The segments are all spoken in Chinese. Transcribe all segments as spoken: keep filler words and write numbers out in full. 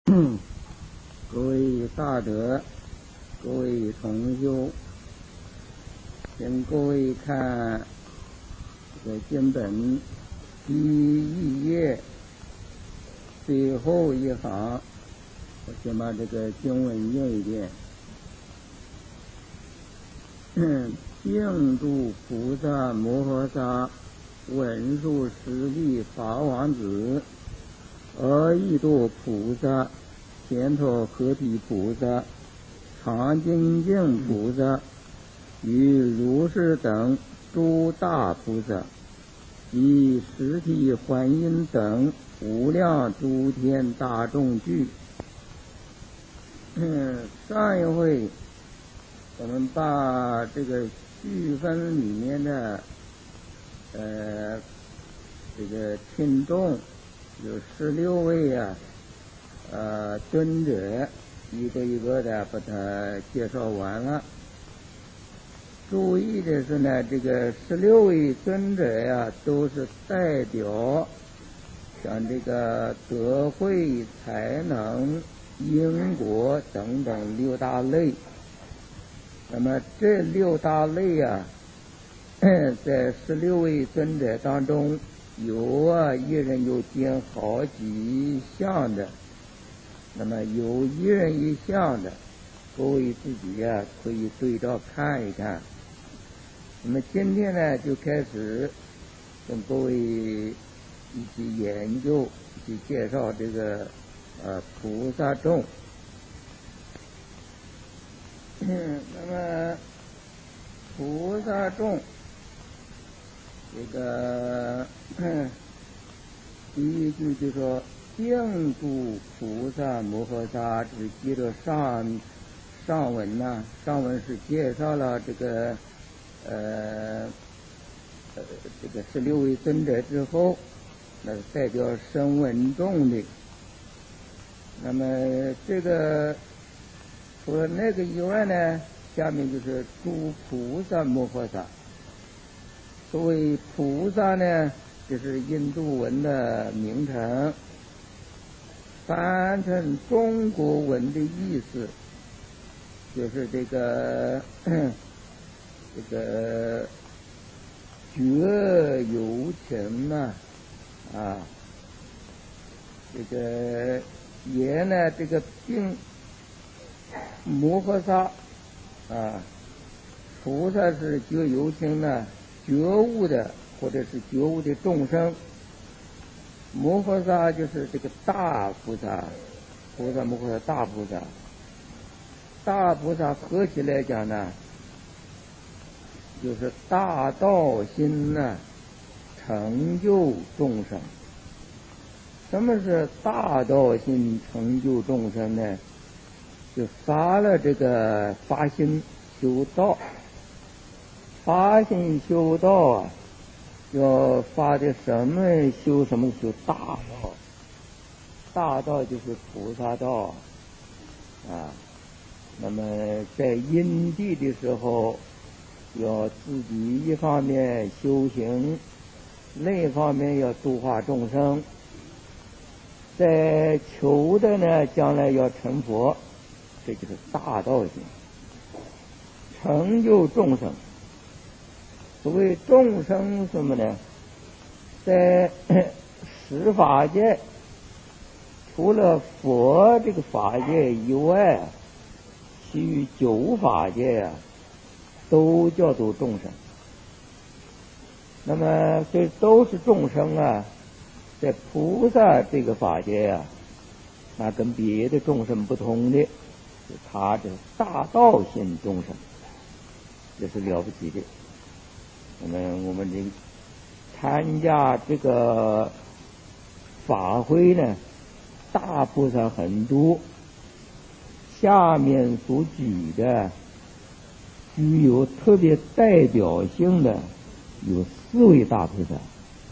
各位大德，各位同修，请各位看这个经本第一页最后一行，我先把这个经文念一遍。净度菩萨摩诃萨文殊师利法王子，阿逸多菩萨、乾陀诃提菩萨、常精进菩萨与如是等诸大菩萨，以实体观音等无量诸天大众聚。嗯，上一回我们把这个序分里面的呃这个听众有十六位啊呃尊者一个一个的把它介绍完了。注意的是呢，这个十六位尊者呀，都是代表像这个德慧、才能、因果等等六大类。那么这六大类啊，在十六位尊者当中，有啊一人有兼好几项的，那么有一人一项的，各位自己啊可以对照看一看。那么今天呢，就开始跟各位一起研究，一起介绍这个呃菩萨众。那么菩萨众这个第一句就说净度菩萨摩诃萨，只记着上上文呐、啊，上文是介绍了这个呃呃这个十六位尊者之后，那是代表声闻众的。那么这个除了那个以外呢，下面就是诸菩萨摩诃萨。所谓菩萨呢，就是印度文的名称，翻成中国文的意思就是这个这个觉有情呐 啊, 啊，这个也呢，这个并摩诃萨啊，菩萨是觉有情呢，觉悟的或者是觉悟的众生。摩诃萨就是这个大菩萨，菩萨摩诃萨大菩萨，大菩萨合起来讲呢，就是大道心呢，成就众生。什么是大道心成就众生呢？就发了这个发心修道，发心修道啊，要发的什么修什么修大道，大道就是菩萨道啊。那么在因地的时候，要自己一方面修行，另一方面要度化众生。在求的呢，将来要成佛，这就是大道心，成就众生。所谓众生什么呢？在十法界，除了佛这个法界以外，其余九法界啊，都叫做众生。那么这都是众生啊，在菩萨这个法界啊，那跟别的众生不同的，他这大道心众生，这是了不起的。那么我们这参加这个法会呢，大菩萨很多，下面所举的具有特别代表性的有四位大菩萨。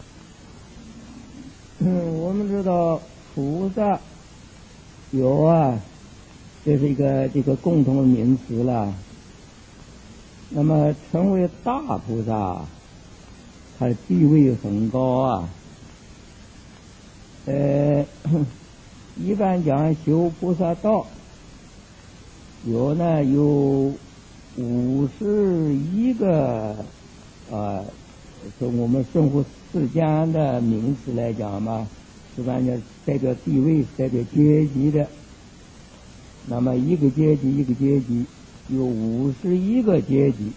嗯，我们知道菩萨有啊，这是一个这个共同的名词了。那么成为大菩萨，他的地位很高啊。呃， 一般讲修菩萨道，有呢有五十一个啊，从我们生活世间的名词来讲嘛，一般讲代表地位、代表阶级的。那么一个阶级一个阶级有五十一个阶级，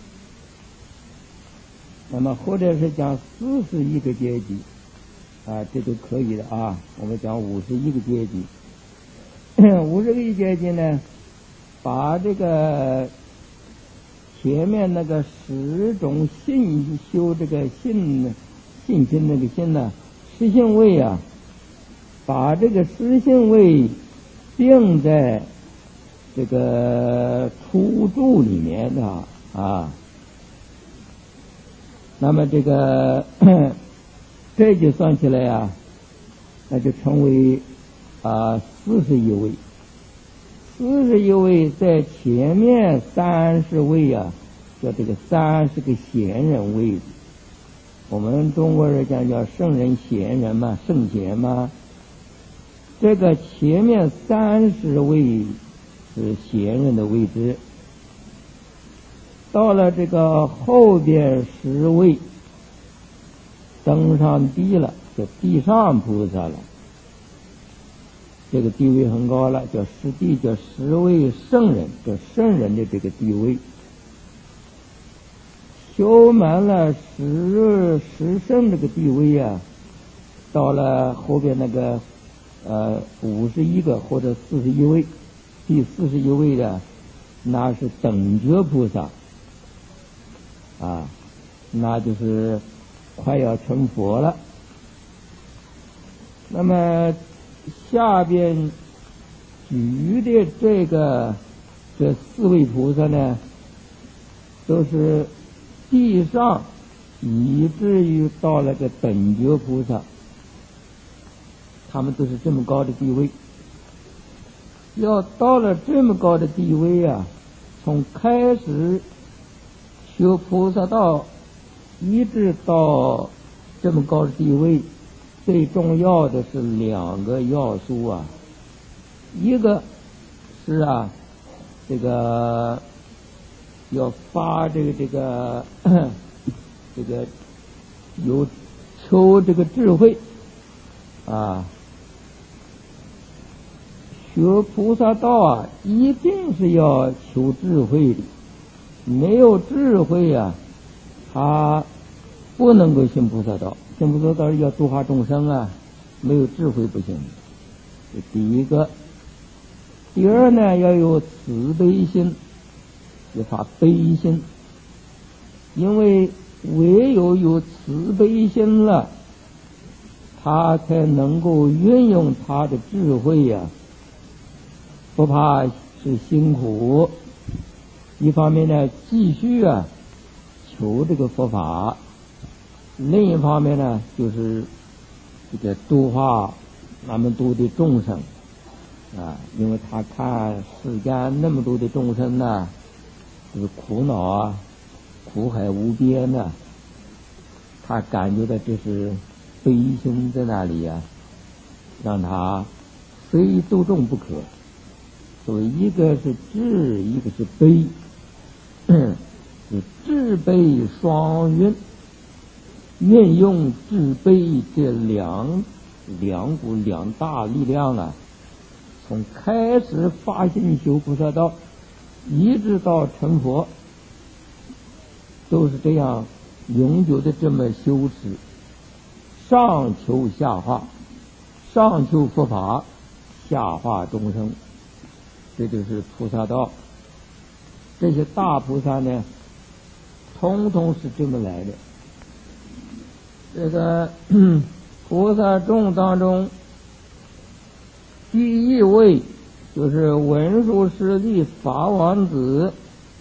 那么或者是讲四十一个阶级啊，这都可以的啊。我们讲五十一个阶级，五十一个阶级呢，把这个前面那个十种信修这个信信心那个心呢，十信位啊，把这个十信位并在这个初住里面的啊，那么这个这就算起来啊，那就成为啊四十一位。四十一位在前面三十位啊，叫这个三十个贤人位。我们中国人讲叫圣人贤人嘛，圣贤嘛。这个前面三十位是贤人的位置，到了这个后边十位登上地了，叫地上菩萨了，这个地位很高了，叫十地，叫十位圣人，叫圣人的这个地位。修满了十十圣这个地位啊，到了后边那个呃五十一个或者四十一位，第四十一位的那是等觉菩萨啊，那就是快要成佛了。那么下边举的这个这四位菩萨呢，都是地上以至于到了个等觉菩萨，他们都是这么高的地位。要到了这么高的地位啊，从开始修菩萨道一直到这么高的地位，最重要的是两个要素啊，一个是啊，这个要发这个这个这个有求这个智慧啊，学菩萨道啊，一定是要求智慧的，没有智慧啊，他不能够行菩萨道。行菩萨道要度化众生啊，没有智慧不行。这第一个。第二呢，要有慈悲心，要发悲心，因为唯有有慈悲心了，他才能够运用他的智慧呀、啊，不怕是辛苦。一方面呢，继续啊求这个佛法；另一方面呢，就是这个度化那么多的众生。啊，因为他看世间那么多的众生呢，就是苦恼啊，苦海无边呐、啊，他感觉到这是悲心在那里啊，让他非度众不可。所以一个是智，一个是悲，是智悲双运，运用智悲这两两股两大力量啊。从开始发心修菩萨道，一直到成佛，都是这样永久的这么修持，上求下化，上求佛法，下化众生，这就是菩萨道。这些大菩萨呢，通通是这么来的。这个菩萨众当中，第一位就是文殊师利法王子。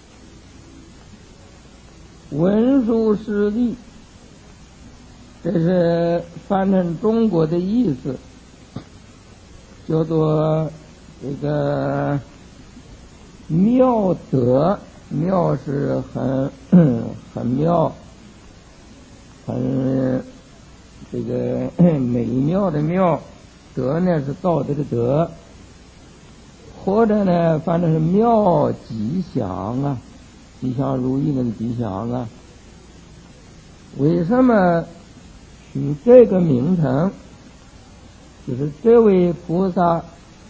文殊师利，这是翻成中国的意思，叫做这个妙德，妙是很很妙，很这个美妙的妙。 德呢是道德的德，或者呢反正是妙吉祥啊，吉祥如意那个吉祥啊。为什么取这个名称？就是这位菩萨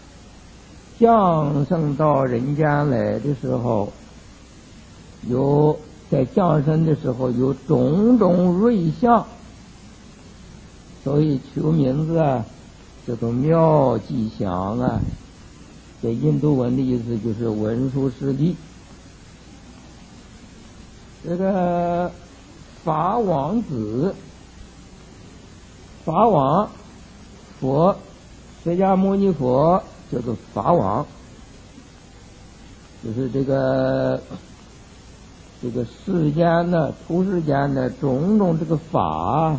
降生到人间来的时候，有在降生的时候有种种瑞相，所以取名字啊叫做妙吉祥啊。在印度文的意思就是文殊师利。这个法王子，法王佛，释迦牟尼佛叫做法王，就是这个这个世间的出世间的种种这个法，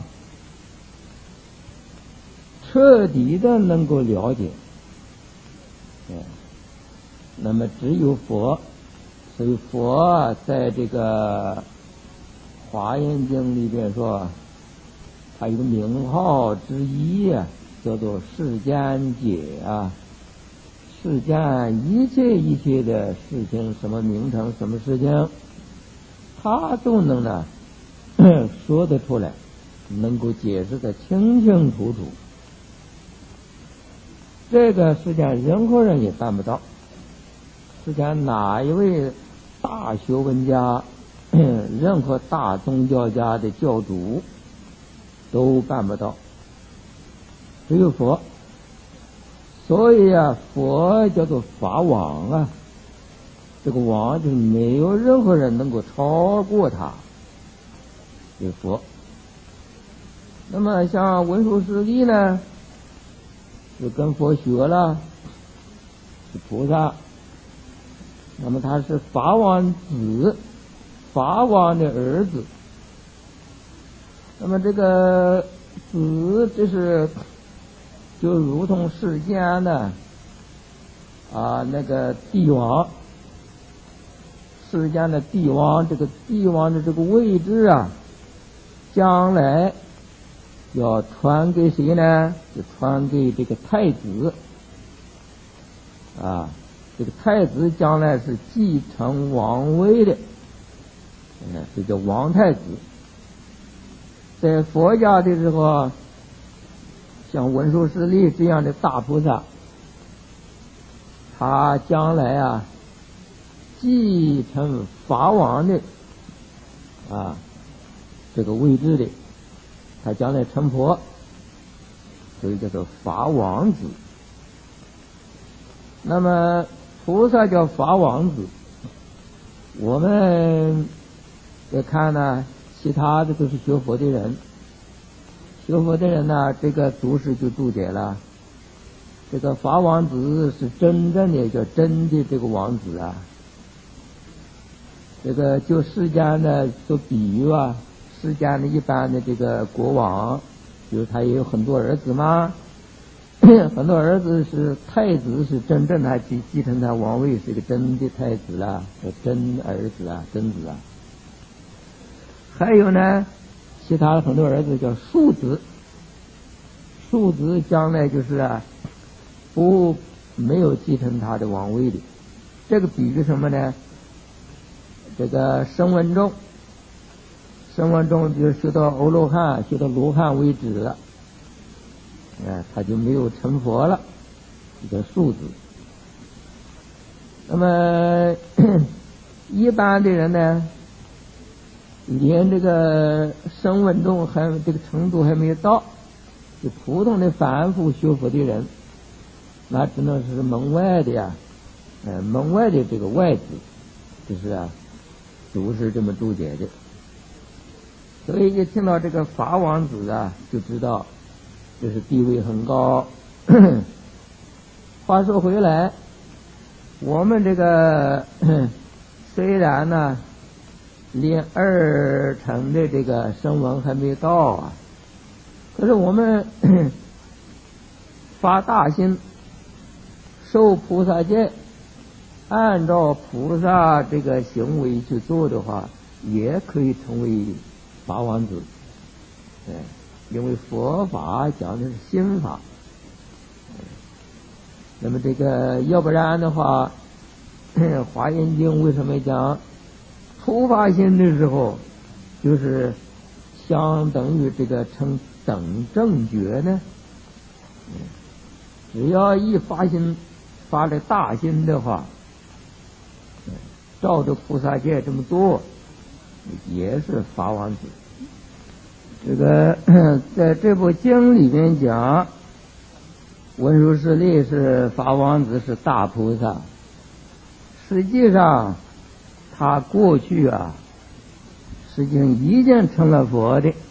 彻底的能够了解。嗯，那么只有佛，所以佛在这个华严经里边说，他有个名号之一啊，叫做世间解啊。世间一切一切的事情，什么名称，什么事情，他都能呢说得出来，能够解释得清清楚楚。这个世间任何人也办不到，世间哪一位大学问家，任何大宗教家的教主都办不到，只有佛。所以啊，佛叫做法王啊，这个王就是没有任何人能够超过他，是佛。那么像文殊师利呢，是跟佛学了，是菩萨。那么他是法王子，法王的儿子。那么这个子，这是就如同世间的啊那个帝王，世间的帝王，这个帝王的这个位置啊，将来要传给谁呢？就传给这个太子啊。这个太子将来是继承王位的，嗯，这叫王太子。在佛家的时候，像文殊师利这样的大菩萨，他将来啊继承法王的啊这个位置的，他将来成佛，所以叫做法王子。那么菩萨叫法王子，我们也看呢，其他的都是学佛的人，学佛的人呢，这个祖师就注解了，这个法王子是真正的叫真的这个王子啊。这个就世间的做比喻啊，世间的一般的这个国王，比如他也有很多儿子嘛，很多儿子是太子，是真正他继继承他王位，是个真的太子啦，叫真儿子啊，真子啊。还有呢，其他的很多儿子叫庶子，庶子将来就是啊，不没有继承他的王位的。这个比喻什么呢？这个声闻众，声闻众就学到欧罗汉，学到罗汉为止了，哎，他就没有成佛了，这个庶子。那么一般的人呢，连这个声闻众还这个程度还没有到，就普通的凡夫学佛的人，那只能是门外的呀，呃，门外的这个外子，就是啊，祖师这么注解的。所以一听到这个法王子啊，就知道这是地位很高。话说回来，我们这个虽然呢连二乘的这个声闻还没到啊，可是我们发大心受菩萨戒，按照菩萨这个行为去做的话，也可以成为法王子。对，因为佛法讲的是心法， 那么这个要不然的话，《华严经》为什么讲初发心的时候，就是相等于这个成等正觉呢？只要一发心发了大心的话，照着菩萨戒这么做，也是法王子。这个在这部经里面讲，文殊师利是法王子，是大菩萨。实际上他过去啊，实际上已经成了佛的，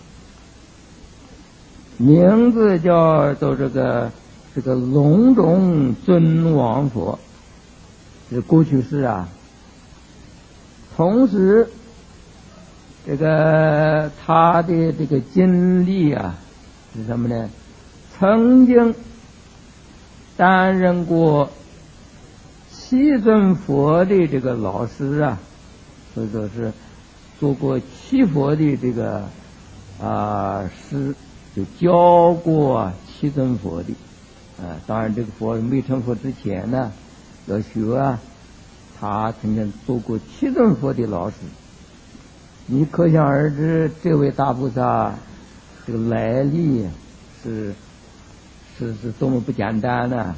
名字叫做这个这个龙种尊王佛，这过去式啊。同时这个他的这个经历啊是什么呢？曾经担任过七尊佛的这个老师啊，所以说是做过七佛的这个啊师，就教过七尊佛的啊。当然这个佛没成佛之前呢，要学啊，他曾经做过七尊佛的老师。你可想而知，这位大菩萨这个来历是是是多么不简单呢？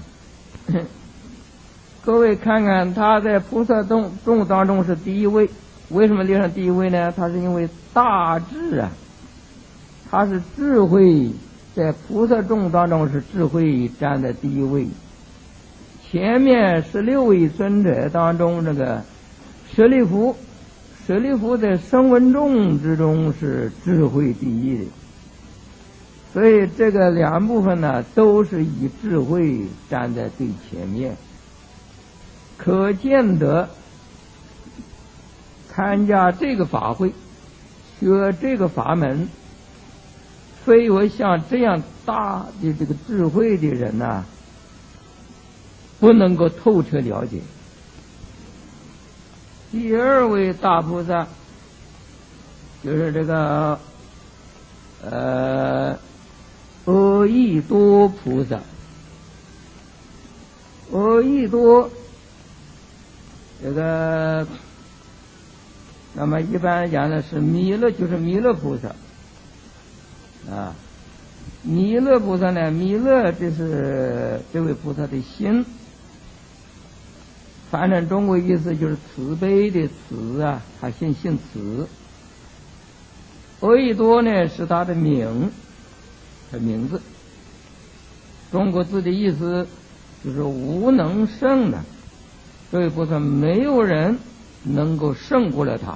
各位看看，他在菩萨众众当中是第一位。为什么列上第一位呢？他是因为大智啊，他是智慧，在菩萨众当中是智慧站在第一位。前面十六位尊者当中，这个舍利弗，舍利弗在声闻众之中是智慧第一的。所以这个两部分呢，都是以智慧站在最前面。可见得参加这个法会，学这个法门，非有像这样大的这个智慧的人呐、啊，不能够透彻了解。第二位大菩萨就是这个呃阿逸多菩萨。阿逸多这个那么一般讲的是弥勒，就是弥勒菩萨啊。弥勒菩萨呢，弥勒这是这位菩萨的心，反正中国意思就是慈悲的慈啊，他姓姓慈。阿逸多呢是他的名，他名字。中国字的意思就是无能胜的，这位菩萨没有人能够胜过了他。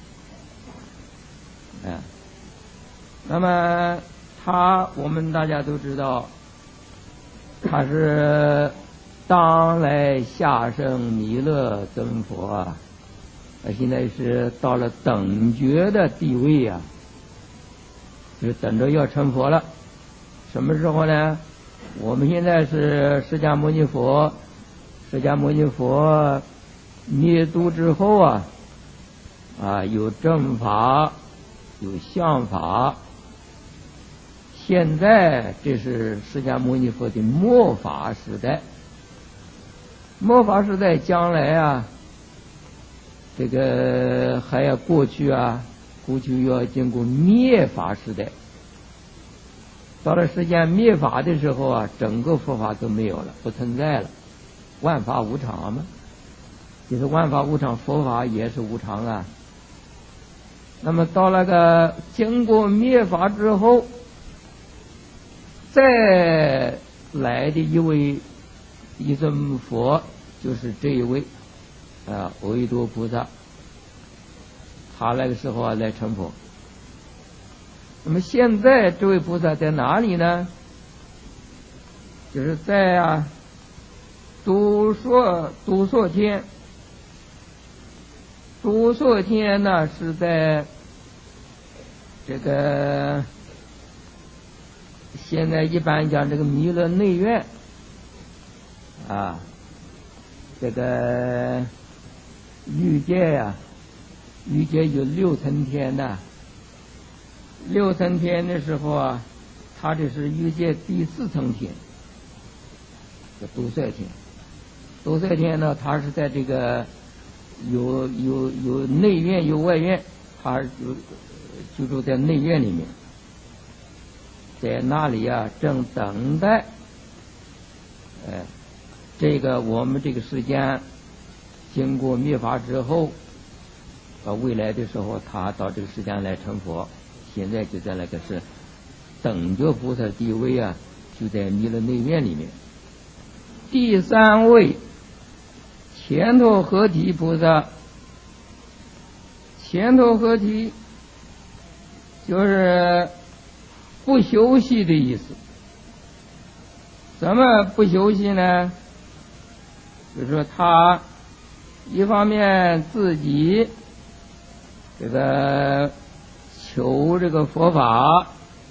哎，那么他我们大家都知道，他是当来下生弥勒尊佛啊，他现在是到了等觉的地位啊，就等着要成佛了。什么时候呢？我们现在是释迦牟尼佛，释迦牟尼佛灭度之后啊，啊有正法，有相法。现在这是释迦牟尼佛的末法时代。末法时代将来啊，这个还要过去啊，过去要经过灭法时代。到了时间灭法的时候啊，整个佛法都没有了，不存在了，万法无常嘛。其实万法无常，佛法也是无常啊。那么到那个经过灭法之后，再来的一位一尊佛，就是这一位啊，阿逸多菩萨。他那个时候啊来成佛。那么现在这位菩萨在哪里呢？就是在啊独硕独硕天。独硕天呢是在这个现在一般讲这个弥勒内院啊，这个欲界呀、啊，欲界有六层天呐、啊。六层天的时候啊，他这是欲界第四层天，叫独帅天。 兜率天呢，他是在这个有有有内院有外院，他就居住在内院里面，在那里啊正等待，哎，这个我们这个时间经过灭法之后，到未来的时候，他到这个时间来成佛。现在就在那个是等觉菩萨地位啊，就在弥勒内院里面。第三位前头合体菩萨，前头合体就是不休息的意思。怎么不休息呢？就是说他一方面自己这个求这个佛法，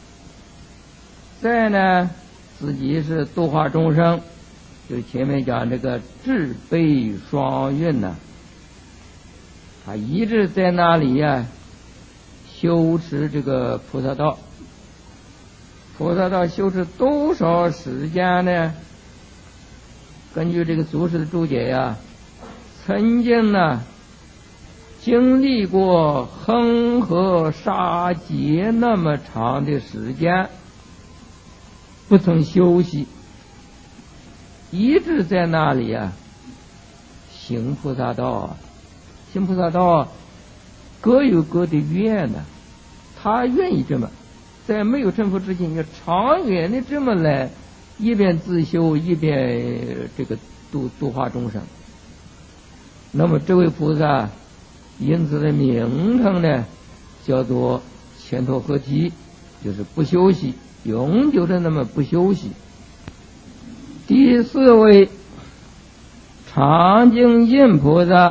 再呢自己是度化众生，就前面讲这个智悲双运呢、啊，他一直在那里呀、啊、修持这个菩萨道。菩萨道修持多少时间呢？根据这个祖师的注解呀，曾经呢经历过恒河沙劫那么长的时间，不曾休息，一直在那里啊行菩萨道啊。行菩萨道啊各有各的愿呢，他愿意这么在没有成佛之前，要长远的这么来，一边自修，一边这个度度化众生。那么这位菩萨因此的名称呢，叫做前头合体，就是不休息，永久的那么不休息。第四位常精进菩萨，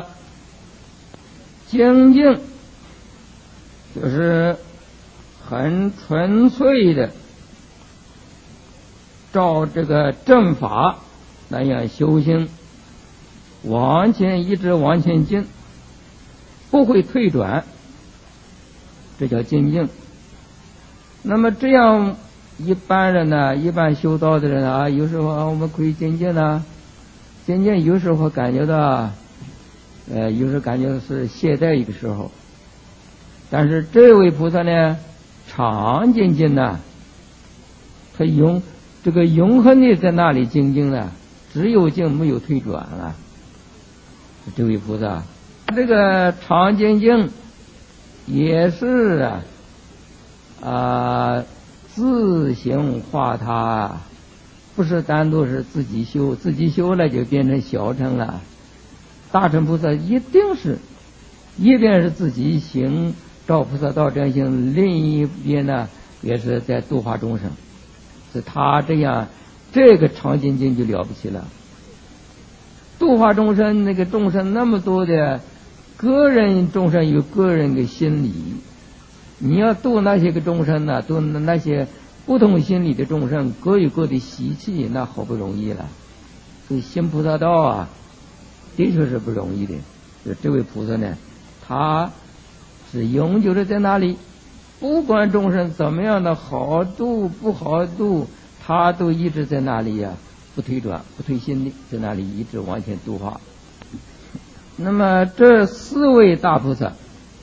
精进就是很纯粹的照这个正法那样修行，往前一直往前进，不会退转，这叫精进。那么这样一般人呢，一般修道的人啊，有时候啊我们可以精进呢，精进有时候感觉到呃，有时候感觉是懈怠一个时候，但是这位菩萨呢常精进呢，他永这个永恒的在那里精进呢，只有进没有退转了。这位菩萨这个常精进也是啊啊自行化他，不是单独是自己修，自己修了就变成小乘了。大乘菩萨一定是一边是自己行照菩萨道这样行，另一边呢也是在度化众生。是他这样，这个常精进就了不起了。度化众生，那个众生那么多的个人众生有个人的心理，你要度那些个众生呢，度那些不同心理的众生，各有各的习气，那好不容易了。所以行菩萨道啊，的确是不容易的。就这位菩萨呢，他是永久的在那里，不管众生怎么样的好度不好度，他都一直在那里呀、啊，不退转不退心的，在那里一直往前度化。那么这四位大菩萨，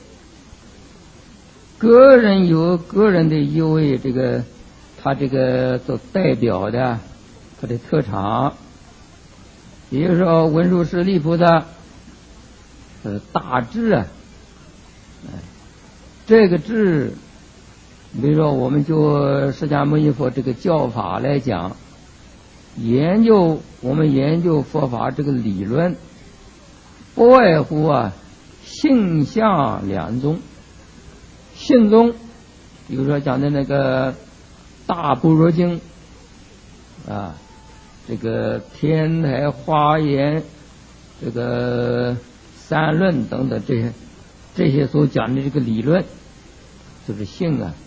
个人有个人的一位这个他这个所代表的他的特长。比如说文殊师利菩萨呃大智啊，这个智比如说我们就释迦牟尼佛这个教法来讲，研究我们研究佛法这个理论，不外乎啊性相两宗。性宗比如说讲的那个大般若经啊，这个天台华严，这个三论等等，这些这些所讲的这个理论就是性啊。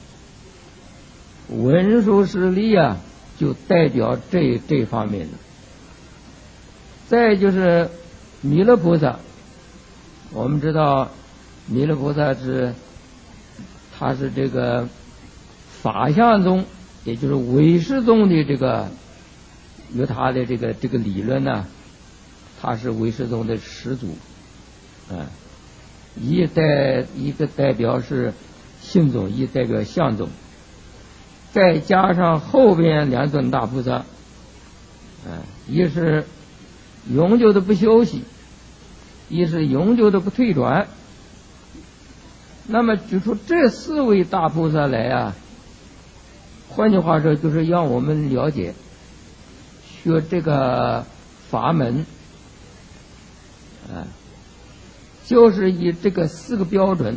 文殊师利啊就代表这这方面的。再就是弥勒菩萨，我们知道弥勒菩萨是他是这个法相宗，也就是唯识宗的这个有他的这个这个理论呢、啊， 他是唯识宗的始祖，啊，一代一个代表是性宗，一代表相宗，再加上后边两尊大菩萨，啊，一是永久的不休息，一是永久的不退转。那么举出这四位大菩萨来啊，换句话说，就是让我们了解学这个法门，啊，就是以这个四个标准。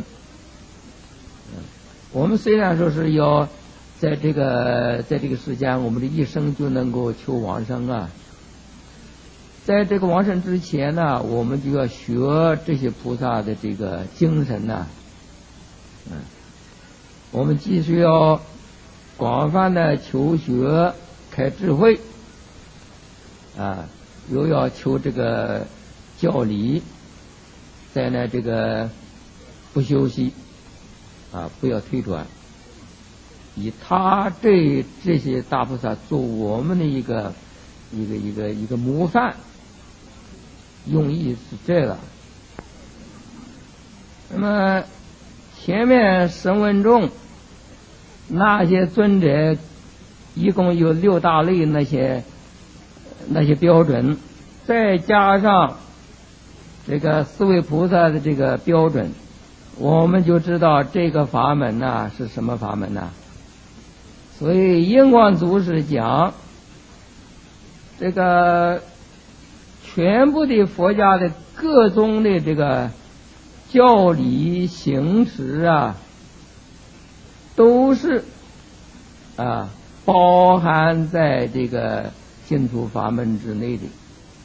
我们虽然说是要在这个在这个世间，我们的一生就能够求往生啊，在这个往生之前呢，我们就要学这些菩萨的这个精神呢，嗯，我们既需要广泛的求学开智慧啊，又要求这个教理，在呢这个不休息啊，不要退转，以他这这些大菩萨做我们的一个一个一个一个模范，用意是这个。那么前面声闻众那些尊者一共有六大类，那些那些标准，再加上这个四位菩萨的这个标准，我们就知道这个法门呐、啊、是什么法门呐、啊。所以印光祖师讲，这个全部的佛家的各宗的这个教理行持啊，都是啊包含在这个净土法门之内的。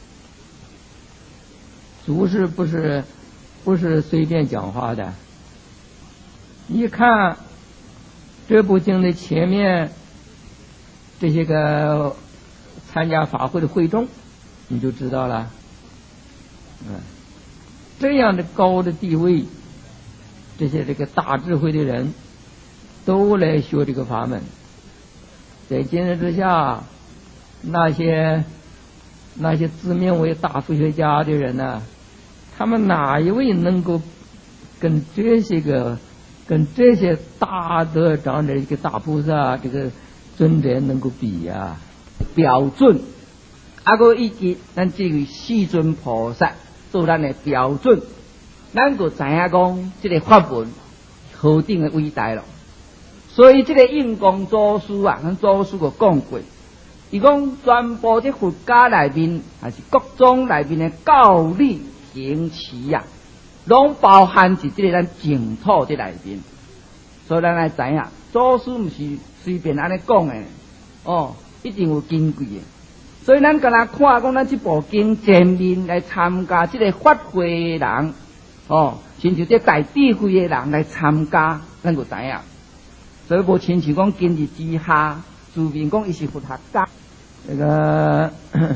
祖师不是不是随便讲话的，一看这部经的前面这些个参加法会的会众，你就知道了。嗯，这样的高的地位，这些这个大智慧的人都来学这个法门。在今日之下，那些那些自命为大佛学家的人呢，他们哪一位能够跟这些个跟这些大德长者、这个大菩萨、这个尊者能够比呀、啊？ 标准，啊个以及咱这位世尊菩萨做咱的标准，咱就知影讲这个法门何等的伟大咯。所以这个印光祖师啊，咱祖师就讲过，伊讲全部这佛家内面，还是各宗内面的教理行持啊，拢包含在这个咱净土这内面。所以咱来知影，祖师唔是随便安尼讲的，哦，一定有根据的。所以咱敢若看讲咱这部经前面来参加这个法会的人，哦，亲像这大智慧的人来参加，咱就知影。所以无亲像讲今日之下，自面讲伊是佛学家。 这个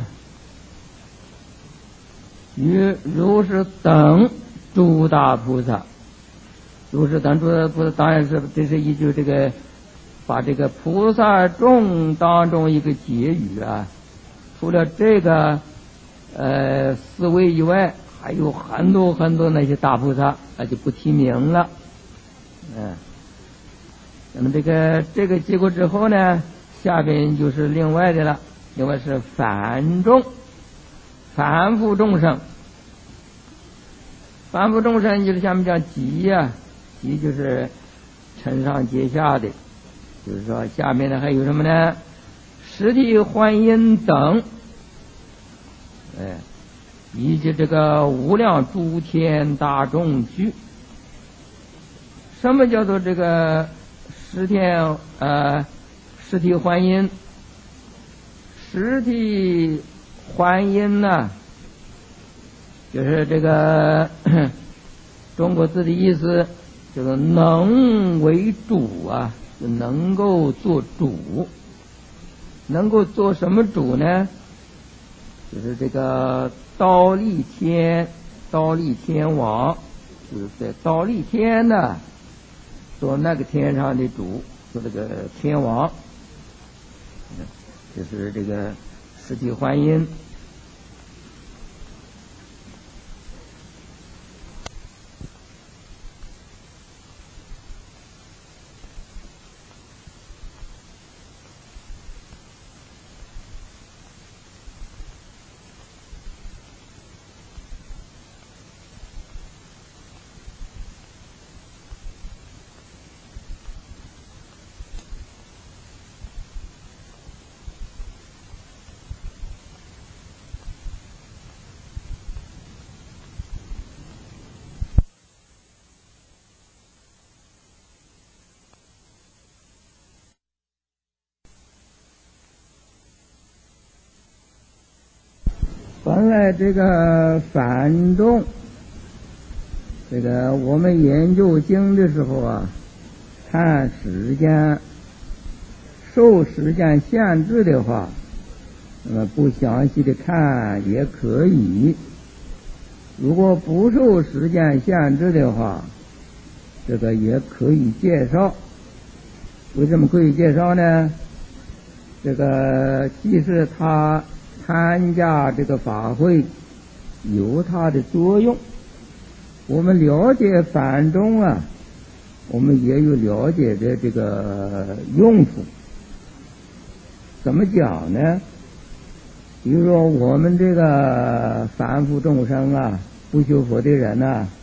与如是等诸大菩萨，如是等诸大菩萨，当然是这是依据这个把这个菩萨众当中一个结语啊。除了这个呃四位以外，还有很多很多那些大菩萨，那就不提名了。嗯，那么这个这个结果之后呢，下边就是另外的了。另外是凡众，凡夫众生。凡夫众生就是下面讲集呀、啊，集就是承上接下的，就是说下面呢还有什么呢？实体幻音等，哎，以及这个无量诸天大众居。什么叫做这个实天呃实体幻音？实体幻音呢，就是这个中国字的意思，就是能为主啊，就能够做主。能够做什么主呢？就是这个忉利天，忉利天王，就是在忉利天呢做那个天上的主，做这个天王。就是这个实体幻音。 来这个反动，这个我们研究经的时候啊，看时间，受时间限制的话，那么不详细的看也可以。如果不受时间限制的话，这个也可以介绍。为什么可以介绍呢？这个即使他参加这个法会有它的作用，我们了解反中啊，我们也有了解的这个用处。怎么讲呢？比如说我们这个凡夫众生啊，不修佛的人呐、啊，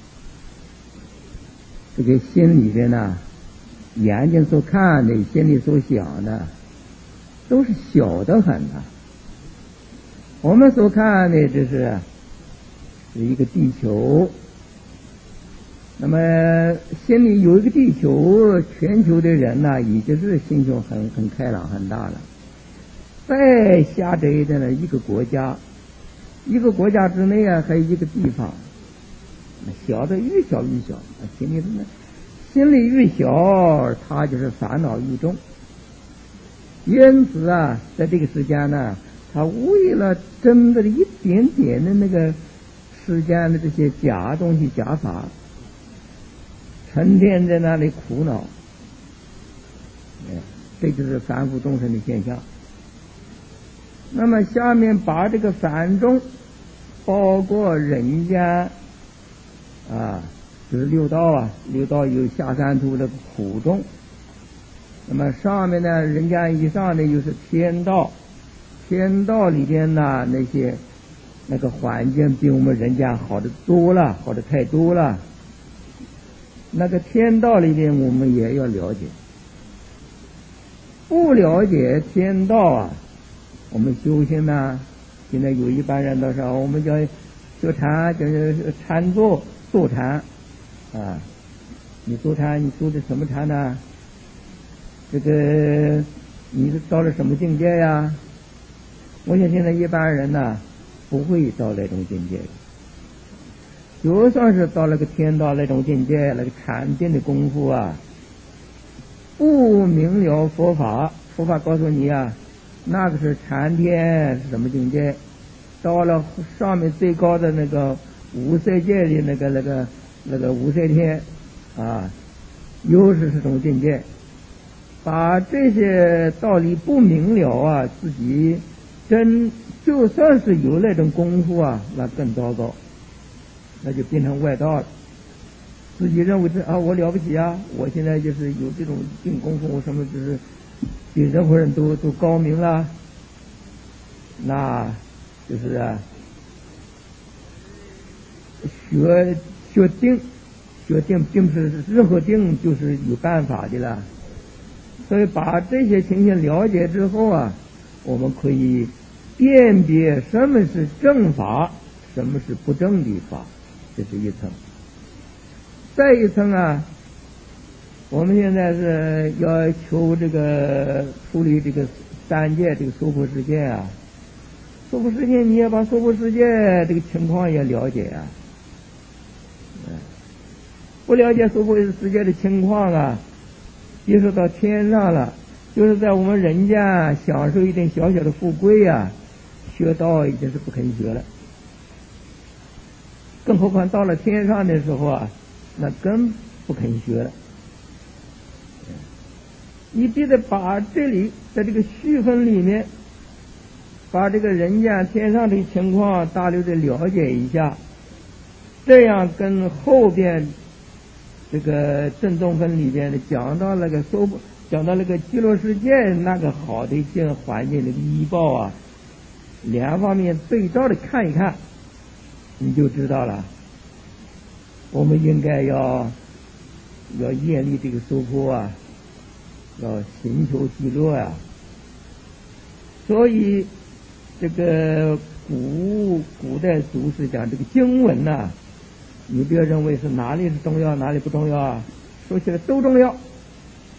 这个心里边呢，眼睛所看的，心里所想的，都是小得很的。我们所看的这是是一个地球，那么心里有一个地球，全球的人呢，已经是心胸很很开朗很大了。再狭窄的呢，一个国家，一个国家之内啊，还有一个地方，小的越小越小，心里呢，心里越小，他就是烦恼越重。因此啊，在这个时间呢，他为了争的一点点的那个世间的这些假东西、假法，成天在那里苦恼。这就是凡夫众生的现象。那么下面把这个反众，包括人间啊，就是六道啊，六道有下三途的苦众。那么上面呢，人间以上的就是天道，天道里边呢，那些那个环境比我们人间好的多了，好的太多了。那个天道里边我们也要了解，不了解天道啊，我们修行呢，现在有一般人都说我们叫修禅，就是禅坐坐禅啊。你坐禅，你修的什么禅呢？这个你是到了什么境界呀？我想现在一般人呢，不会到那种境界。就算是到了个天道那种境界，那个禅定的功夫啊，不明了佛法，佛法告诉你啊，那个是禅天是什么境界？到了上面最高的那个无色界的那个那个那个无色天啊，又是这种境界。把这些道理不明了啊，自己真就算是有那种功夫啊，那更糟糕，那就变成外道了。自己认为这啊，我了不起啊，我现在就是有这种定功夫，我什么就是比任何人都都高明了，那就是啊，学学定，学定并不是任何定就是有办法的了。所以把这些情形了解之后啊，我们可以辨别什么是正法，什么是不正的法，这是一层。再一层啊，我们现在是要求这个处理这个三界这个娑婆世界啊，娑婆世界你也把娑婆世界这个情况也了解啊，不了解娑婆世界的情况啊，别说到天上了，就是在我们人间享受一点小小的富贵啊，学道已经是不肯学了。更何况到了天上的时候啊，那更不肯学了。你必得把这里在这个序分里面，把这个人间天上的情况大略的了解一下，这样跟后边这个正宗分里边的讲到那个说讲到那个极乐世界那个好的一些环境的依报啊，两方面对照的看一看，你就知道了。我们应该要要业力这个娑婆啊，要寻求极乐啊。所以这个古古代祖师讲这个经文呐、啊，你不要认为是哪里是重要哪里不重要啊，说起来都重要。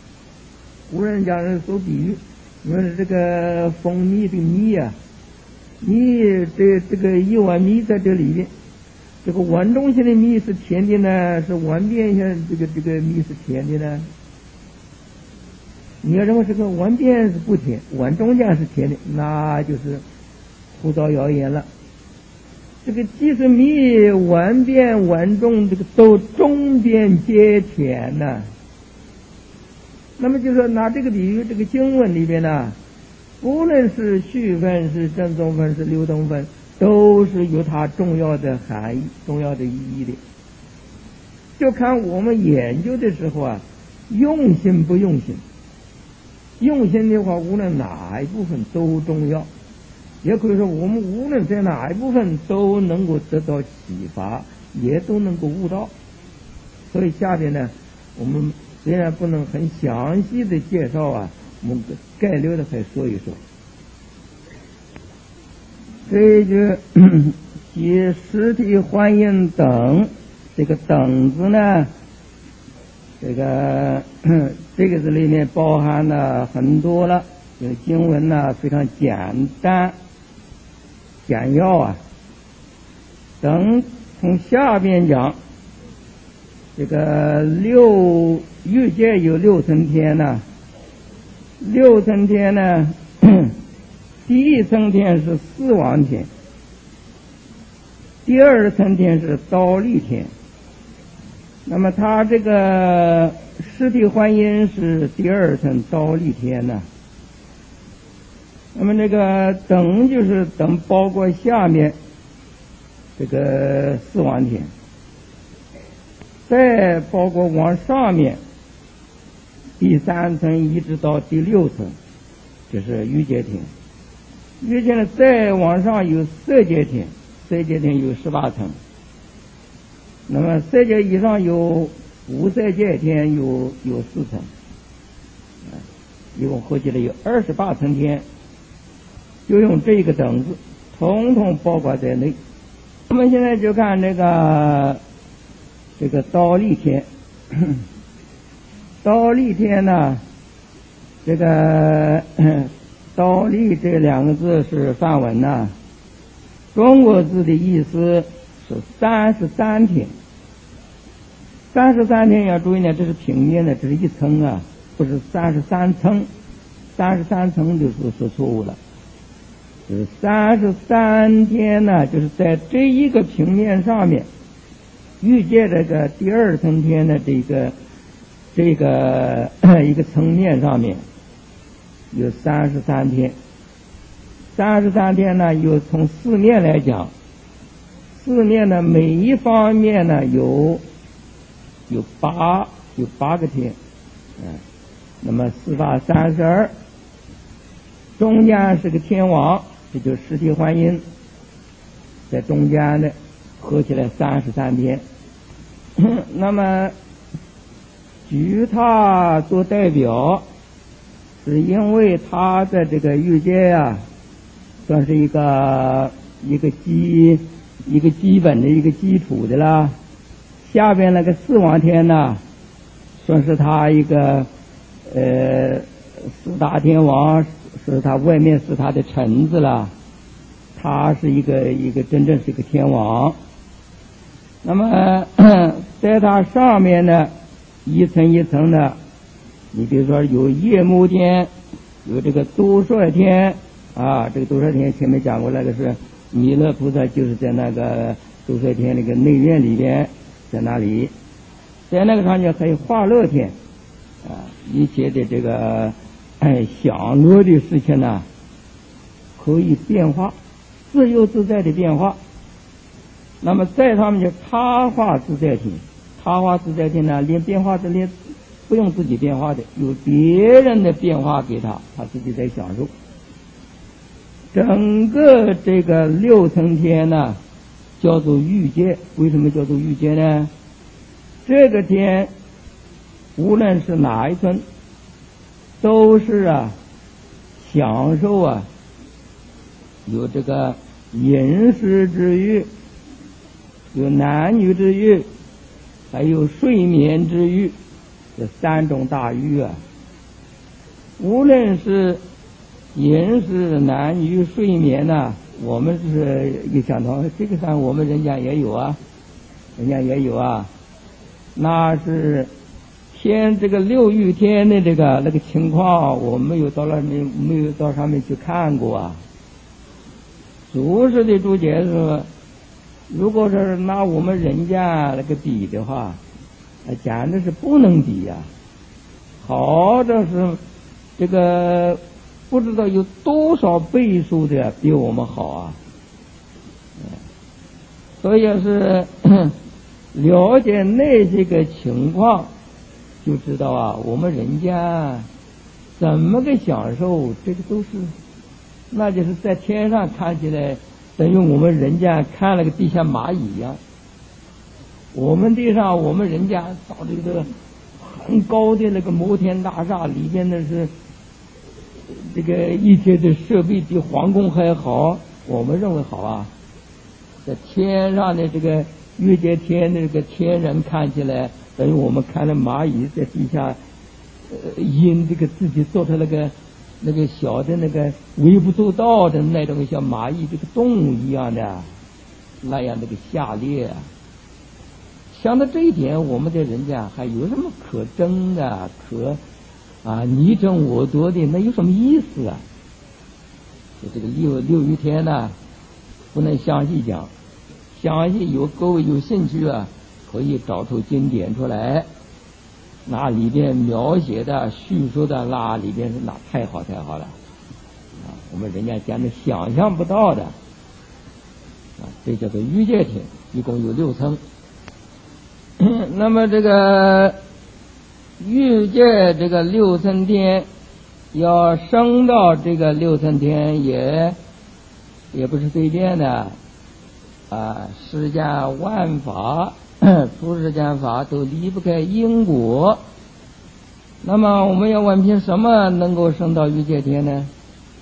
古人讲人说比喻，你说这个蜂蜜的蜜啊， 米这这个一碗米在这里面，这个碗中间的米是甜的呢，是碗边上这个这个米是甜的呢？你要认为这个碗边是不甜，碗中间是甜的，那就是胡造谣言了。这个即使米碗边碗中这个都中边皆甜呢、啊。那么就说拿这个比喻，这个经文里边呢，无论是序分是正宗分是流动分，都是有它重要的含义、重要的意义的。就看我们研究的时候啊，用心不用心。用心的话，无论哪一部分都重要，也可以说我们无论在哪一部分都能够得到启发，也都能够悟到。所以下边呢，我们虽然不能很详细的介绍啊，我们概略的还说一说。这一句即实体幻应等，这个等字呢，这个这个字里面包含了很多了，这个经文呢非常简单简要啊。等从下边讲，这个六欲界有六层天呢，六层天呢，第一层天是四王天，第二层天是忉利天。那么它这个实体幻音是第二层忉利天呢。那么这个等就是等包括下面这个四王天，再包括往上面第三层一直到第六层，就是欲界天。欲界呢再往上有色界天，色界天有十八层。那么色界以上有无色界天，有有四层，一共合起来有二十八层天，就用这个等字统统包括在内。我们现在就看这个这个忉利天，忉利天呢，这个忉利这两个字是梵文呢，中国字的意思是三十三天。三十三天要注意呢，这是平面的，这是一层啊，不是三十三层，三十三层就是说错误了。就是三十三天呢，就是在这一个平面上面，欲界这个第二层天的这个这个一个层面上面有三十三天。三十三天呢，有从四面来讲，四面呢每一方面呢有有八有八个天，嗯，那么四八三十二，中间是个天王，这就是实体幻音，在中间的合起来三十三天。那么举它做代表，是因为它在这个欲界啊，算是一个一个基一个基本的一个基础的啦。下边那个四王天呢，算是他一个呃四大天王，是他外面是他的臣子了，他是一个一个真正是一个天王。那么在他上面呢，一层一层的，你比如说有夜幕天，有这个都率天啊，这个都率天前面讲过，那个是弥勒菩萨就是在那个都率天那个内院里边，在那里，在那个上面还有化乐天啊，一切的这个哎享乐的事情呢，可以变化，自由自在的变化。那么在他们就他化自在天，他化自在天呢，连变化是连不用自己变化的，有别人的变化给他，他自己在享受。整个这个六层天呢，叫做欲界。为什么叫做欲界呢？这个天无论是哪一层，都是啊享受啊有这个饮食之欲，有男女之欲，还有睡眠之欲，这三种大欲啊。无论是饮食、男女、睡眠呢、啊， 我们是一想到这个山我们人家也有啊，人家也有啊，那是天这个六欲天的这个那个情况，我没有到那没没有到上面去看过啊。祖师的注解说，如果是拿我们人家那个比的话，简直是不能比呀、啊。好的是这个不知道有多少倍数的比我们好啊。所以是了解那些个情况，就知道啊，我们人家怎么个享受，这个都是，那就是在天上看起来等于我们人家看了个地下蚂蚁一样。我们地上我们人家造这个很高的那个摩天大厦，里边的是这个一切的设备比皇宫还好，我们认为好啊。在天上的这个月界天的这个天人看起来等于我们看了蚂蚁在地下呃因这个自己做出那个那个小的那个微不足道的那种像蚂蚁这个动物一样的那样那个下列啊。想到这一点，我们的人家还有什么可争的，可啊你争我夺的，那有什么意思啊？就这个六六欲天呢、啊，不能详细讲，详细有各位有兴趣啊，可以找出经典出来，那里边描写的叙述的那里边是那太好太好了啊，我们人家简直想象不到的啊，这叫做欲界天，一共有六层。那么这个欲界这个六层天要升到这个六层天也也不是随便的啊，世间万法出世间法都离不开因果。那么我们要问凭什么能够升到欲界天呢？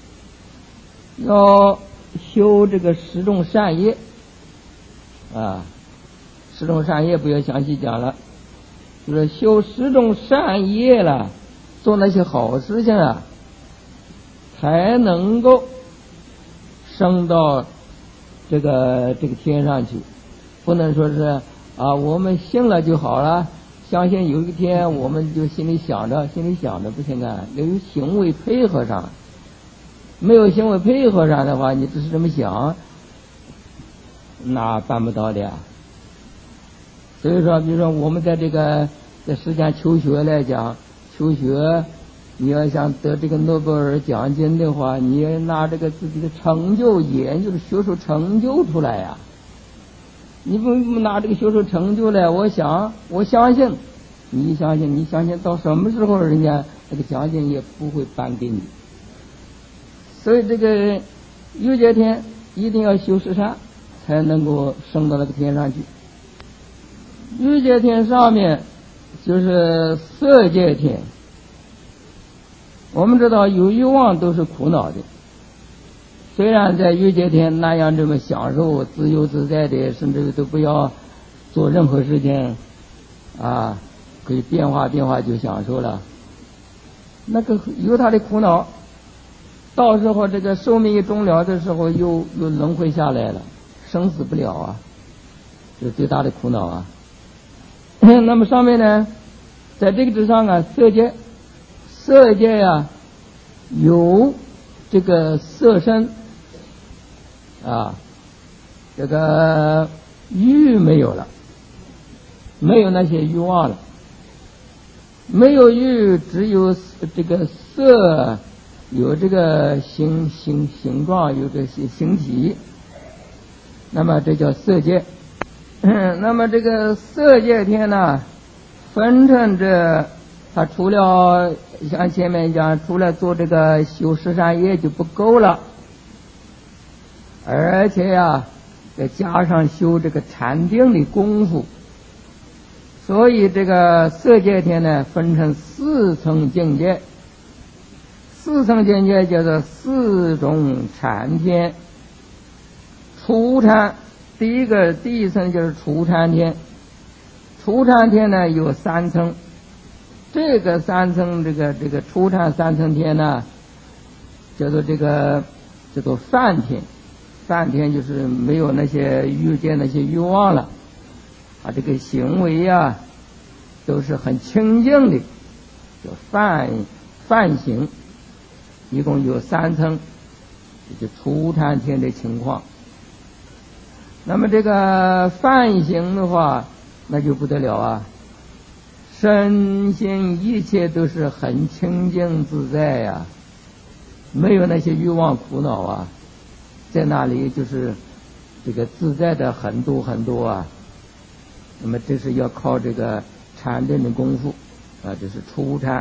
要修这个十种善业啊，十种善业不要详细讲了，就是修十种善业了，做那些好事情啊，才能够升到这个这个天上去。不能说是啊我们信了就好了，相信有一天我们就心里想着心里想着不行啊，要有行为配合上，没有行为配合上的话，你只是这么想那办不到的呀。所以说比如说我们在这个在实践求学来讲，求学你要想得这个诺贝尔奖金的话，你拿这个自己的成就研究的学术成就出来呀、啊。你不拿这个学术成就来，我想我相信你相信你相信到什么时候人家这个奖金也不会颁给你。所以这个欲界天一定要修十善才能够升到那个天上去。欲界天上面就是色界天。我们知道有欲望都是苦恼的，虽然在欲界天那样这么享受自由自在的，甚至都不要做任何事情啊，可以变化变化就享受了，那个有他的苦恼，到时候这个寿命一终了的时候又又轮回下来了，生死不了啊，这最大的苦恼啊。那么上面呢，在这个之上啊，色界色界呀、啊、有这个色身啊，这个欲没有了，没有那些欲望了，没有欲，只有这个色，有这个形形形状，有这些形体，那么这叫色界。那么这个色界天呢，分成这，它除了像前面讲，除了做这个修十善业就不够了，而且呀、啊，再加上修这个禅定的功夫，所以这个色界天呢，分成四层境界，四层境界叫做四种禅天。初禅，第一个第一层就是初禅天，初禅天呢有三层，这个三层这个这个初禅三层天呢，叫做这个叫做梵天。 梵天就是没有那些欲界那些欲望了，啊，这个行为呀、啊、都是很清净的，叫梵梵行，一共有三层，这就初禅天的情况。那么这个梵行的话，那就不得了啊，身心一切都是很清净自在呀、啊，没有那些欲望苦恼啊，在那里就是这个自在的很多很多啊。那么这是要靠这个禅定的功夫啊，这是初禅。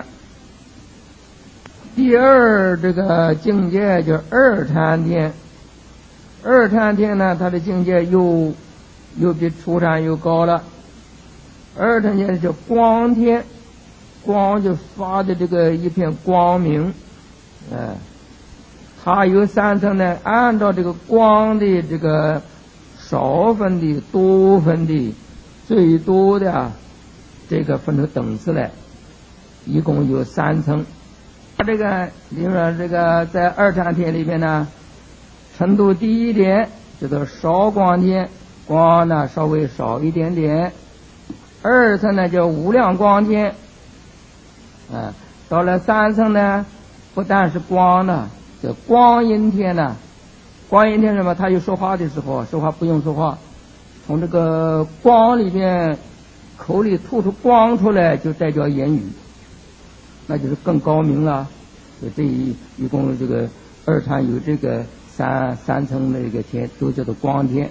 第二这个境界叫二禅天，二禅天呢，它的境界又又比初禅又高了。二禅天叫光天，光就发的这个一片光明，哎，它有三层呢，按照这个光的这个少分的、多分的、最多的啊，这个分出等次来，一共有三层。这个比如说这个在二禅天里面呢，程度低一点叫做少光天，光呢稍微少一点点。二层呢叫无量光天，啊，到了三层呢，不但是光呢，叫光阴天呢。光阴天什么？他有说话的时候，说话不用说话，从这个光里面口里吐出光出来，就代表言语，那就是更高明了。就这一一共这个二禅有这个三三层的这个天，都叫做光天。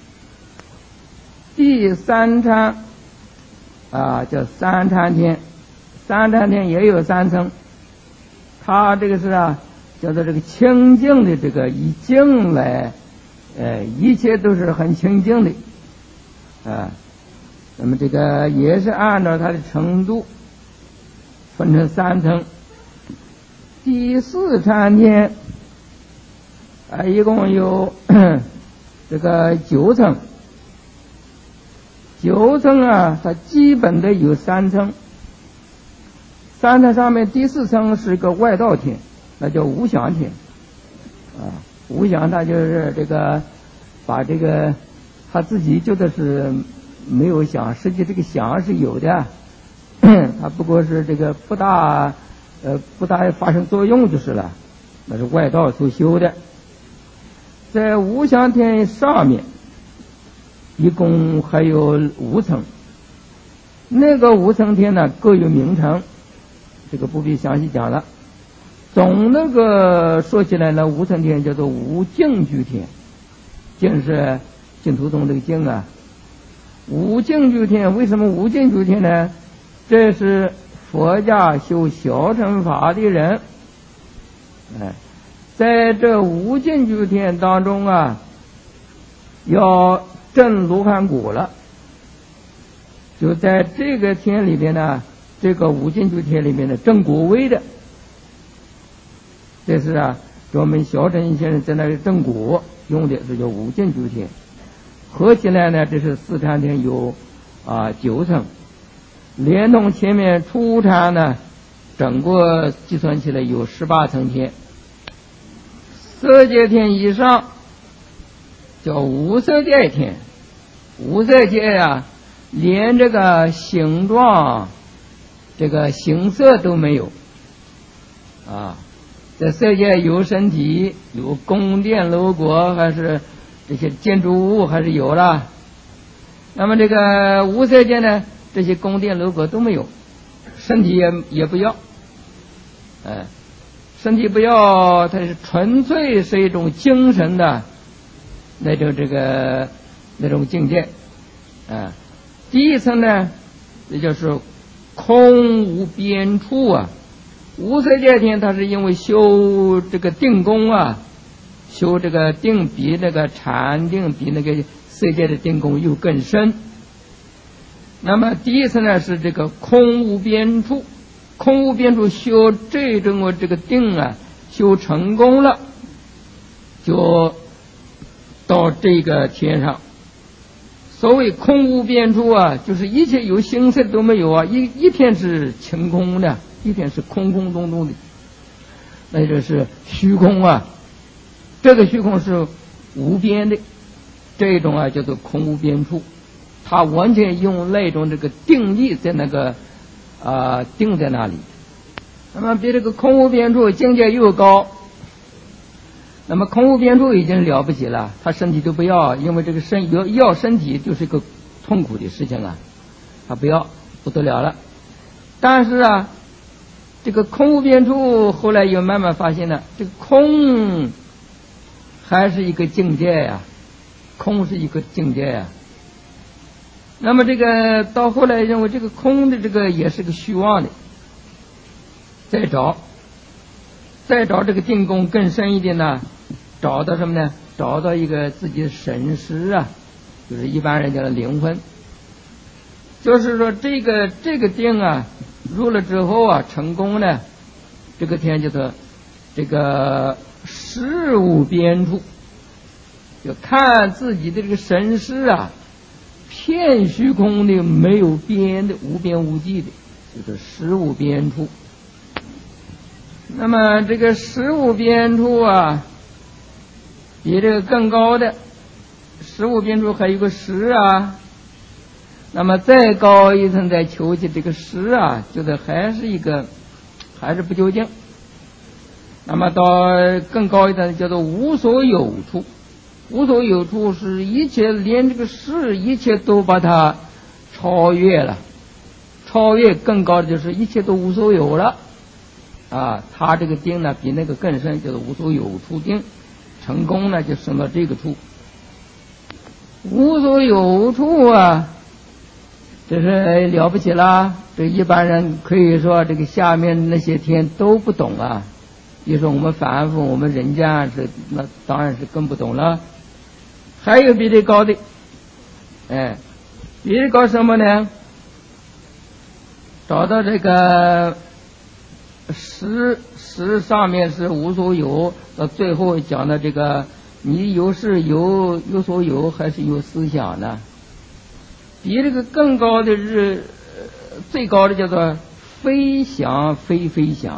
第三禅啊叫三禅天，三禅天也有三层，它这个是啊叫做这个清净的这个以净来，呃一切都是很清净的啊。那么这个也是按照它的程度分成三层。第四禅天啊，一共有这个九层。九层啊，它基本的有三层。三层上面第四层是个外道天，那叫无想天啊。无想它就是这个把这个他自己就的是没有想，实际这个想是有的，它不过是这个不大呃不大发生作用就是了，那是外道所修的。在无想天上面一共还有五层，那个五层天呢各有名称，这个不必详细讲了。总那个说起来呢，无层天叫做无净居天，净是净土宗这个净啊。无净居天为什么无净居天呢？这是佛家修小乘法的人，哎，在这无净居天当中啊，要证罗汉果了，就在这个天里面呢，这个无净居天里面的证果位的，这是啊，我们小乘先生在那里证果用的，这叫无净居天。合起来呢，这是四禅天有啊九层，连同前面初禅呢，整个计算起来有十八层天。色界天以上叫无色界天，无色界呀、啊，连这个形状、这个形色都没有啊。在色界有身体，有宫殿楼阁，还是这些建筑物还是有了。那么这个无色界呢，这些宫殿楼阁都没有，身体也也不要，哎，身体不要，它是纯粹是一种精神的那种这个那种境界啊。第一层呢，也就是空无边处啊。无色界天，它是因为修这个定功啊，修这个定比那个禅定比那个色界的定功又更深。那么第一层呢是这个空无边处，空无边处修这种这个定啊，修成功了，就到这个天上。所谓空无边处啊，就是一切有形色都没有啊，一一片是晴空的，一片是空空洞洞的，那就是虚空啊。这个虚空是无边的这种啊，叫做空无边处。他完全用那种这个定力在那个啊、呃、定在那里。那么比这个空无边处境界又高，那么空无边处已经了不起了，他身体都不要，因为这个身要要身体就是个痛苦的事情啊，他不要不得了了。但是啊，这个空无边处后来又慢慢发现了，这个空还是一个境界呀、啊，空是一个境界呀、啊。那么这个到后来认为这个空的这个也是个虚妄的，再找再找这个定功更深一点呢，找到什么呢？找到一个自己的神识啊，就是一般人叫的灵魂。就是说这个这个定啊入了之后啊成功呢，这个天叫做这个识无边处，就看自己的这个神识啊，片虚空的，没有边的，无边无际的，就是识无边处。那么这个识无边处啊，比这个更高的识无边处还有个识啊。那么再高一层再求起这个识啊，就是还是一个还是不究竟。那么到更高一层叫做无所有处，无所有处是一切连这个识一切都把它超越了，超越更高的就是一切都无所有了啊。他这个定呢比那个更深，叫做无所有处定，成功呢就升到这个处。无所有处啊，这是了不起啦！这一般人可以说这个下面那些天都不懂啊。比如说我们凡夫，我们人家是那当然是更不懂了。还有比这高的，哎，比这高什么呢？找到这个识识上面是无所有，到最后讲的这个你有是有有所有还是有思想呢？比这个更高的是最高的叫做非想非非想。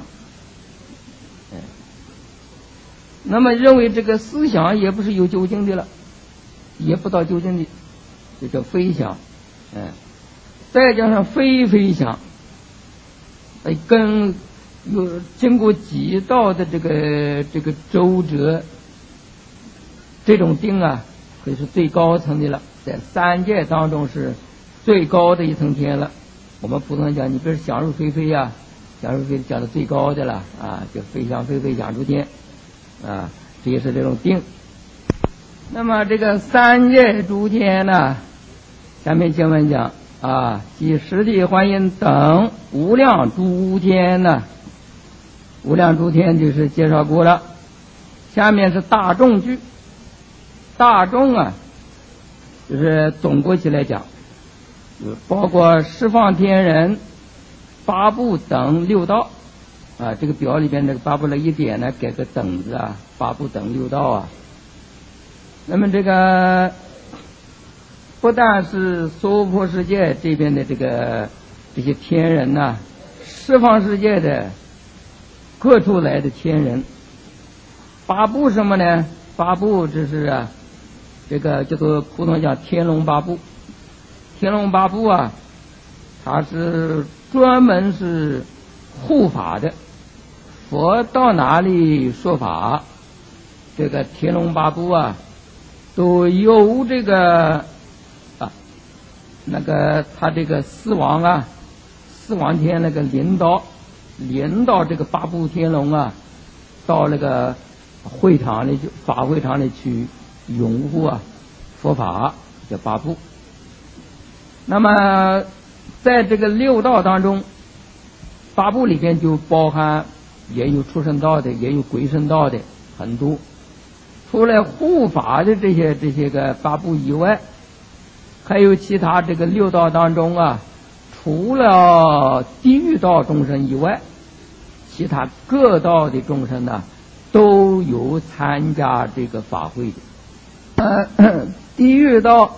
那么认为这个思想也不是有究竟的了，也不到究竟的，就叫非想。哎，再加上非非想，哎，跟有经过几道的这个这个周折，这种定啊，可以是最高层的了，在三界当中是最高的一层天了。我们普通人讲，你比如想入非非呀、啊，想入非讲的最高的了啊，就非想非非想出天。啊，这也是这种定。那么这个三界诸天呢，下面经文讲啊，即实体幻音等无量诸天呢，无量诸天就是介绍过了。下面是大众句，大众啊，就是总括起来讲，包括十方天人、八部等六道。啊，这个表里边这个八部了一点呢，改个等字啊，八部等六道啊。那么这个不但是娑婆世界这边的这个这些天人呐、啊，十方世界的各处来的天人，八部什么呢？八部这是啊，这个叫做普通讲天龙八部。天龙八部啊，它是专门是护法的。佛到哪里说法，这个天龙八部啊，都由这个啊，那个他这个四王啊，四王天那个领导，领导这个八部天龙啊，到那个会场里去，法会场里去拥护啊佛法，叫八部。那么在这个六道当中，八部里边就包含。也有出生道的，也有鬼神道的，很多。除了护法的这些这些个八部以外，还有其他这个六道当中啊，除了地狱道众生以外，其他各道的众生呢，都有参加这个法会的。呃，地狱道，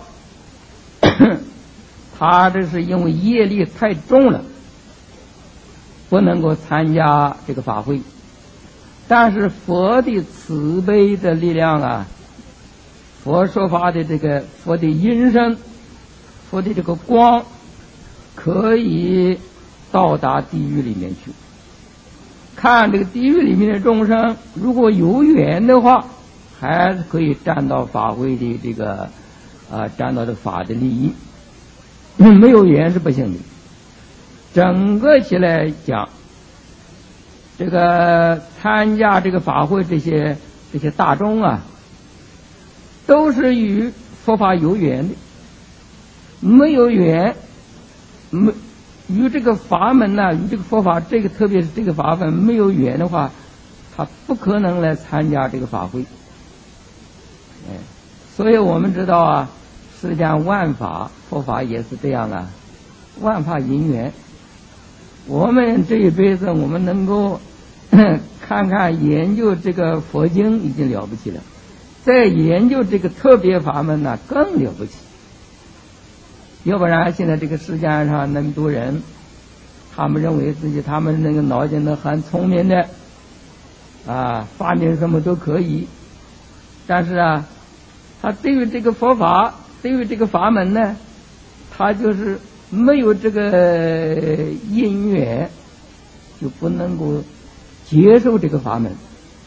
他这是因为业力太重了。不能够参加这个法会，但是佛的慈悲的力量啊， 佛说法的这个佛的音声，佛的这个光，可以到达地狱里面去。看这个地狱里面的众生，如果有缘的话，还是可以占到法会的这个啊，占到的法的利益。没有缘是不行的。整个起来讲，这个参加这个法会这些这些大众啊，都是与佛法有缘的。没有缘，没与这个法门呢、啊，与这个佛法，这个特别是这个法门没有缘的话，他不可能来参加这个法会。哎，所以我们知道啊，世间万法，佛法也是这样啊，万法因缘。我们这一辈子，我们能够看看研究这个佛经已经了不起了，再研究这个特别法门呢、啊，更了不起。要不然现在这个世界上那么多人，他们认为自己他们那个脑筋呢很聪明的啊，发明什么都可以，但是啊，他对于这个佛法，对于这个法门呢，他就是没有这个因缘，就不能够接受这个法门。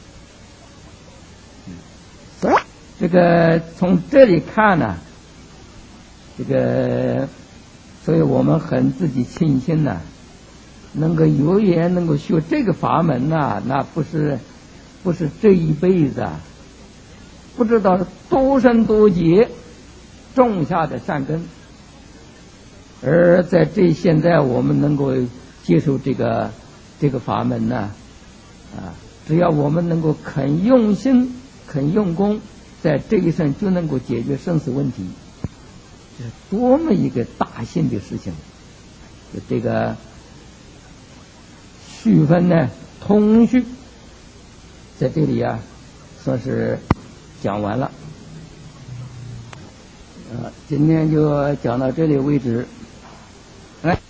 这个从这里看呢、啊，这个，所以我们很自己庆幸呢、啊，能够有缘能够学这个法门呐、啊，那不是不是这一辈子啊，不知道多生多劫种下的善根。而在这现在我们能够接受这个这个法门呢，啊，只要我们能够肯用心、肯用功，在这一生就能够解决生死问题，这是多么一个大幸的事情！这个序分呢，通序在这里啊，算是讲完了。呃，今天就讲到这里为止。来。